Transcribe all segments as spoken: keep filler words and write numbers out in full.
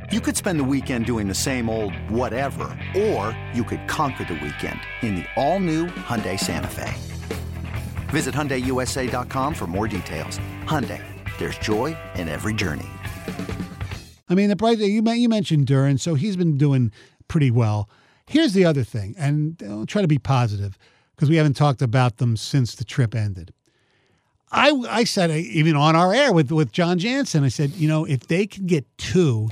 You could spend the weekend doing the same old whatever, or you could conquer the weekend in the all-new Hyundai Santa Fe. Visit Hyundai U S A dot com for more details. Hyundai, there's joy in every journey. I mean, the bright you you mentioned Duran, so he's been doing pretty well. Here's the other thing, and I'll try to be positive because we haven't talked about them since the trip ended. I I said even on our air with with John Jansen, I said, you know, if they can get two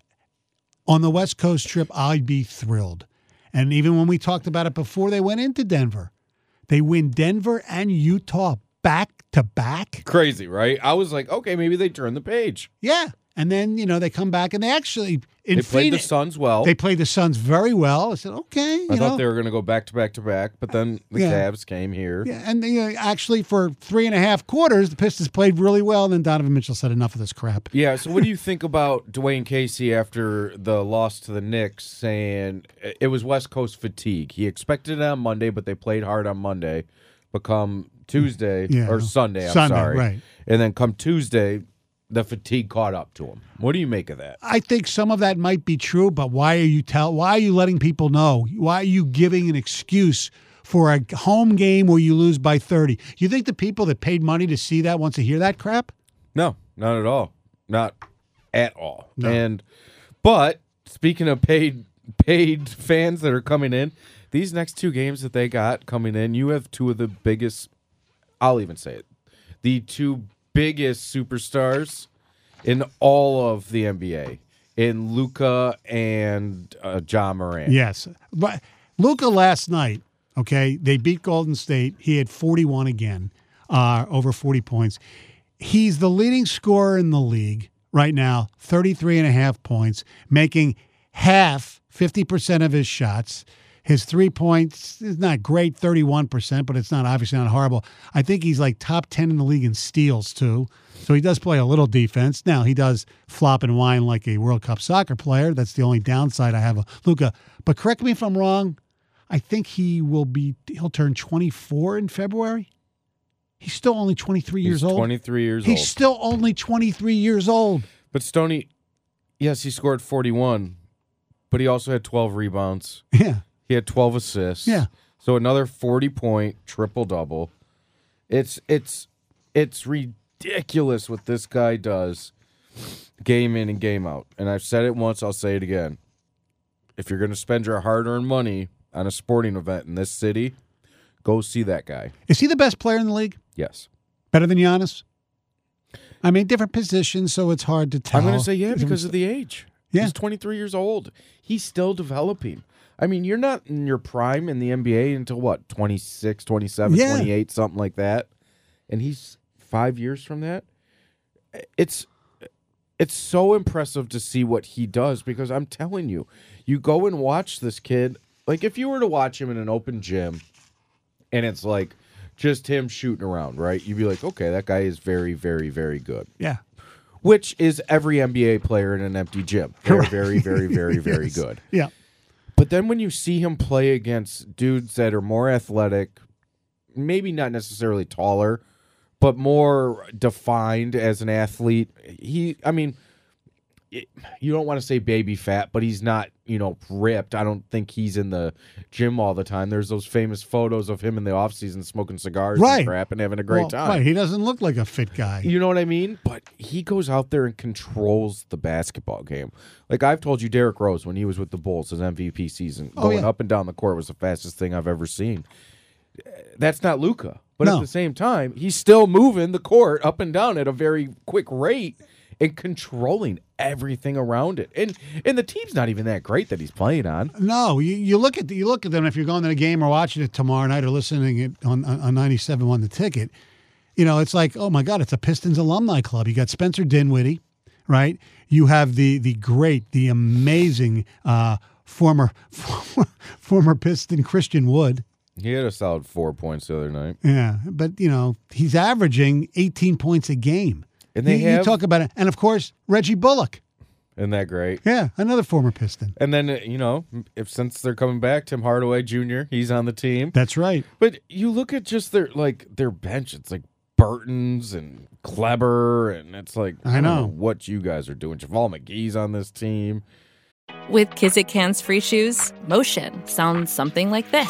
on the West Coast trip, I'd be thrilled. And even when we talked about it before they went into Denver, they win Denver and Utah back to back. Crazy, right? I was like, okay, maybe they turn the page. Yeah. And then, you know, they come back and they actually in They played Phoenix, the Suns well. They played the Suns very well. I said, okay. You I thought know. they were going to go back to back to back, but then the Yeah. Cavs came here. Yeah, and you know, actually for three and a half quarters, the Pistons played really well. And then Donovan Mitchell said, enough of this crap. Yeah, so what do you think about Dwayne Casey after the loss to the Knicks, saying it was West Coast fatigue? He expected it on Monday, but they played hard on Monday. But come Tuesday, Yeah. or Sunday, I'm Sunday, sorry. right. And then come Tuesday, the fatigue caught up to him. What do you make of that? I think some of that might be true, but why are you tell? Why are you letting people know? Why are you giving an excuse for a home game where you lose by thirty? You think the people that paid money to see that want to hear that crap? No, not at all. Not at all. No. And but speaking of paid paid fans that are coming in, these next two games that they got coming in, you have two of the biggest, I'll even say it, the two biggest superstars in all of the N B A, in Luka and uh, Ja Morant. Yes. But Luka last night, okay, they beat Golden State. He had forty-one again, uh, over forty points. He's the leading scorer in the league right now, thirty-three and a half points, making half, fifty percent of his shots. His three points is not great, thirty-one percent, but it's not obviously not horrible. I think he's like top ten in the league in steals, too. So he does play a little defense. Now, he does flop and whine like a World Cup soccer player. That's the only downside I have of Luka. But correct me if I'm wrong. I think he will be, he'll turn twenty-four in February. He's still only twenty-three He's years old. twenty-three years He's old. still only twenty-three years old. But Stoney, yes, he scored forty-one, but he also had twelve rebounds. Yeah. He had twelve assists. Yeah. So another forty-point triple-double. It's it's it's ridiculous what this guy does game in and game out. And I've said it once, I'll say it again. If you're going to spend your hard-earned money on a sporting event in this city, go see that guy. Is he the best player in the league? Yes. Better than Giannis? I mean, different positions, so it's hard to tell. I'm going to say yeah because of the age. Yeah. He's twenty-three years old. He's still developing. I mean, you're not in your prime in the N B A until, what, twenty-six, twenty-seven, Yeah. twenty-eight, something like that. And he's five years from that. It's it's so impressive to see what he does because I'm telling you, you go and watch this kid. Like, if you were to watch him in an open gym and it's like just him shooting around, right? You'd be like, okay, that guy is very, very, very good. Yeah. Which is every N B A player in an empty gym. They're Correct. very, very, very, very Yes. good. Yeah. But then when you see him play against dudes that are more athletic, maybe not necessarily taller, but more defined as an athlete, he, I mean, it, you don't want to say baby fat, but he's not, you know, ripped. I don't think he's in the gym all the time. There's those famous photos of him in the offseason smoking cigars Right. and crap and having a great Well, time. Right. He doesn't look like a fit guy. You know what I mean? But he goes out there and controls the basketball game. Like I've told you, Derrick Rose, when he was with the Bulls, his M V P season, Oh, going yeah. up and down the court was the fastest thing I've ever seen. That's not Luka. But No. at the same time, he's still moving the court up and down at a very quick rate and controlling everything around it. And and the team's not even that great that he's playing on. No, you, you look at the, you look at them if you're going to the game or watching it tomorrow night or listening it on on ninety-seven one The Ticket. You know, it's like, oh my God, it's a Pistons alumni club. You got Spencer Dinwiddie, right? You have the the great, the amazing uh, former former, former Piston Christian Wood. He had a solid four points the other night. Yeah, but you know he's averaging eighteen points a game. And they you, have, you talk about it, and of course Reggie Bullock. isn't that great? Yeah, another former Piston. And then, uh, you know, if since they're coming back, Tim Hardaway Junior, he's on the team. That's right. But you look at just their like their bench, it's like Burtons and Kleber, and it's like I, I don't know. know what you guys are doing. Javal McGee's on this team. With Kizik hands-free shoes, motion sounds something like this.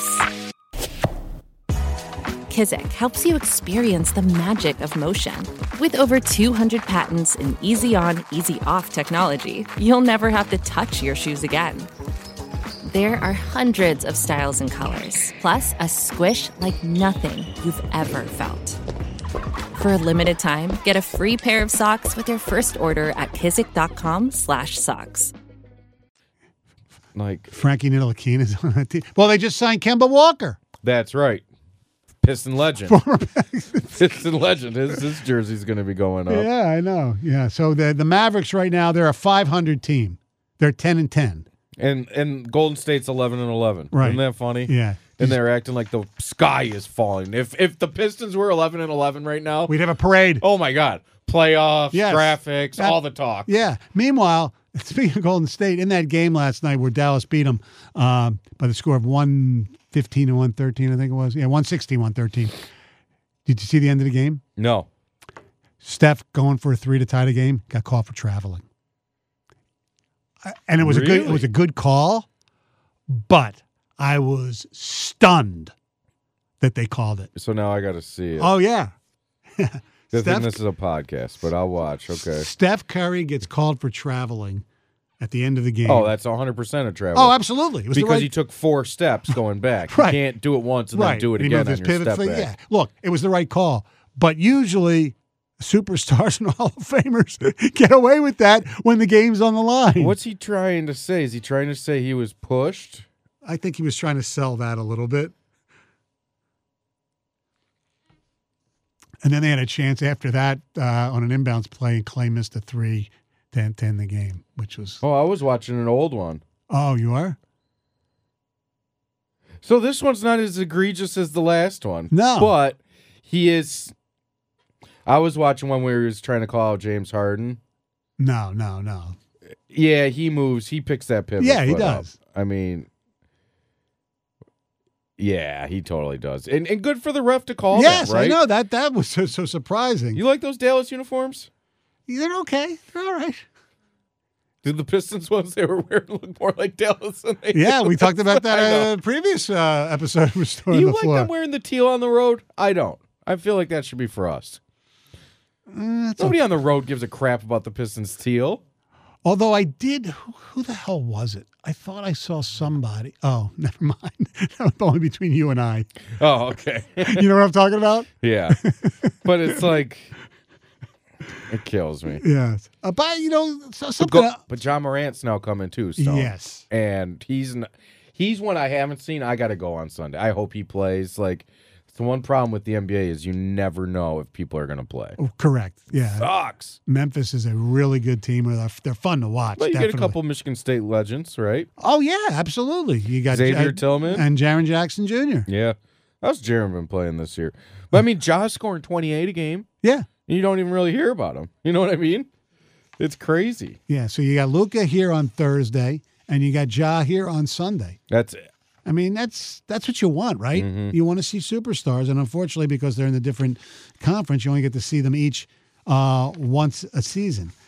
Kizik helps you experience the magic of motion. With over two hundred patents and easy-on, easy-off technology, you'll never have to touch your shoes again. There are hundreds of styles and colors, plus a squish like nothing you've ever felt. For a limited time, get a free pair of socks with your first order at kizik.com slash socks. Like Frankie Ntilikina is on that team. Well, they just signed Kemba Walker. that's right. Piston legend. Piston legend. His, his jersey's going to be going up. Yeah, I know. Yeah. So the the Mavericks right now, they're a five hundred team. They're ten and ten. And and Golden State's eleven and eleven. Right. Isn't that funny? Yeah. And they're acting like the sky is falling. If if the Pistons were eleven and eleven right now, We'd have a parade. oh my God, playoffs, Yes. graphics, That- all the talk. Yeah. Meanwhile, speaking of Golden State, in that game last night where Dallas beat them um, by the score of one fifteen and one thirteen, I think it was. Yeah, one sixteen, one thirteen. Did you see the end of the game? No. Steph going for a three to tie the game, got called for traveling. Uh, And it was a good it Really? was a good call, but I was stunned that they called it. So now I got to see it. Oh yeah. Good thing Steph, this is a podcast, but I'll watch. Okay. Steph Curry gets called for traveling at the end of the game. Oh, that's one hundred percent a travel. Oh, absolutely. It was the because right, he took four steps going back. Right. You can't do it once and right. then do it He again moved on his your pivot step foot. back. Yeah. Look, it was the right call. But usually superstars and Hall of Famers get away with that when the game's on the line. What's he trying to say? Is he trying to say he was pushed? I think he was trying to sell that a little bit. And then they had a chance after that uh, on an inbounds play, and Clay missed a three to end, to end the game, which was. Oh, I was watching an old one. Oh, you are? So this one's not as egregious as the last one. No. But he is. I was watching one where he was trying to call out James Harden. No, no, no. Yeah, he moves. He picks that pivot. Yeah, he foot up. does. I mean, yeah, he totally does. And and good for the ref to call Yes, that, right? I know. That that was so, so surprising. You like those Dallas uniforms? They're okay. They're all right. Did the Pistons ones they were wearing look more like Dallas than they Yeah, did? we talked about that I know. uh, previous uh, episode of Restoring You the like Floor. them wearing the teal on the road? I don't. I feel like that should be for us. Uh, it's Nobody on the road gives a crap about the Pistons teal. Although I did, who, who the hell was it? I thought I saw somebody. Oh, never mind. That was only between you and I. Oh, okay. You know what I'm talking about? Yeah. But it's like, it kills me. Yes. Uh, but, you know, so, But, something. go, el- but John Morant's now coming too, Stone. Yes. And he's n- he's one I haven't seen. I got to go on Sunday. I hope he plays. Like, the one problem with the N B A is you never know if people are going to play. Oh, correct. Yeah. Sucks. Memphis is a really good team. They're, they're fun to watch. But you definitely. get a couple Michigan State legends, right? Oh, yeah, absolutely. You got Xavier Ja- Tillman. and Jaren Jackson Junior Yeah. How's Jaron been playing this year? But I mean, Josh scoring twenty-eight a game. Yeah. And you don't even really hear about him. You know what I mean? It's crazy. Yeah. So you got Luca here on Thursday, and you got Ja here on Sunday. That's it. I mean, that's that's what you want, right? Mm-hmm. You want to see superstars, and unfortunately, because they're in a different conference, you only get to see them each uh, once a season.